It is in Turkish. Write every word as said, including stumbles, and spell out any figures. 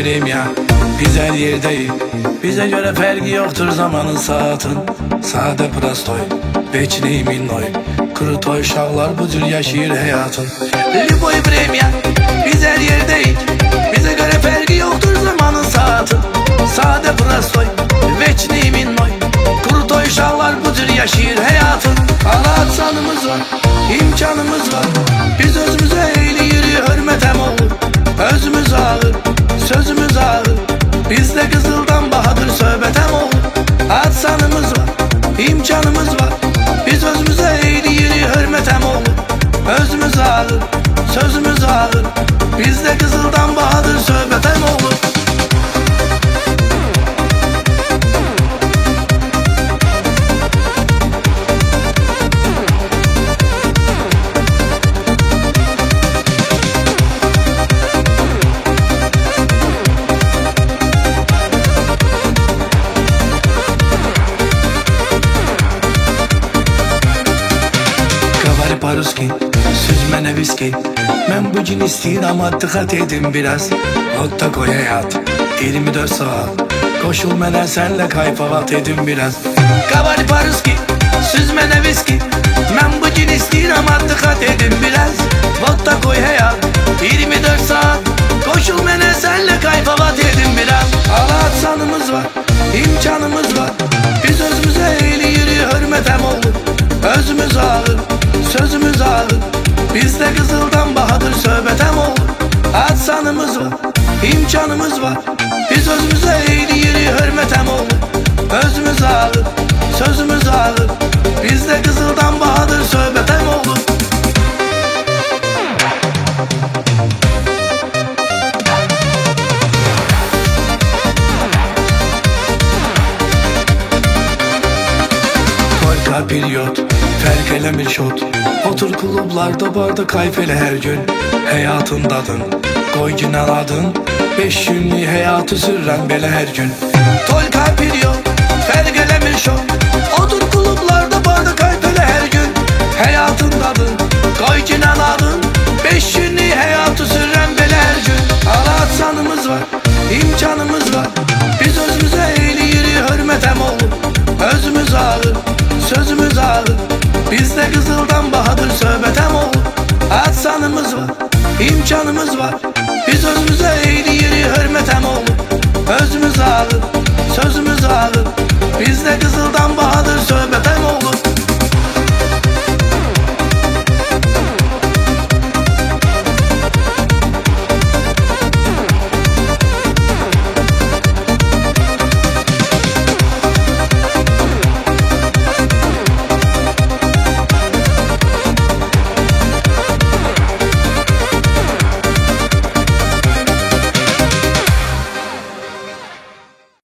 ibreyim ya. Biz her yerdeyiz, bize göre fergi yoktur zamanın saatin. Sade prostoy, veçli minnoy, krutoy uşaqlar bu cür yaşayır hayatın. Libo ibreyim ya, biz her yerdeyiz, bize göre fergi yoktur zamanın saatin. Sade prostoy, veçli minnoy, krutoy uşaqlar bu cür yaşayır hayatın. Allah sanımız var, imkanımız var, biz özümüze eğliyiri hürmetem olur. Özümüz ağır, sözümüz ağır, bizde kızıldan bahadır söhbetem olur. Ad sanımız var, imkanımız var, biz özümüze eğliyiri hürmetem olur. Özümüz ağır, sözümüz ağır, bizde kızıldan bahadır söhbetem olur. Paruski, süzmene viski. Ben bugün istəyirəm amma dikkat edin biraz. Vodka koy hayat, yirmi dört saat. Koşul mənə senle kayfavat edin biraz. Kavari paruski, süzmene viski. Ben bugün istəyirəm amma dikkat edin biraz. Vodka koy hayat, yirmi dört saat. Koşul mənə senle kayfavat edin biraz. Allah sanımız var, imkanımız var, biz özümüze eğliyiri hürmetem olur. Özümüz ağır, sözümüz ağır, bizde kızıldan bahadır söhbetem olur. Ad sanımız var, imkanımız var, biz özümüze eğliyiri hürmetem olur. Özümüz ağır, sözümüz ağır, bizde kızıldan bahadır söhbetem olur. Polka periyot, ferk elemir şot. Otur klublarda barda kayfele her gün. Hayatın dadın, koy gün aladın. Beş günlük hayatı sürren bele her gün. Polka periyot, ferk elemir şot. Otur klublarda barda kayfele her gün. Hayatın dadın, koy gün aladın. Beş günlük hayatı sürren bele her gün. Allah sanımız var, imkanımız var, biz özümüze eğliyiri hürmetem olur. Özümüz ağır, sözümüz ağır, bizde kızıldan bahadır söhbetem olur. Ad sanımız var, imkanımız var, biz özümüze eğliyiri hürmetem olur.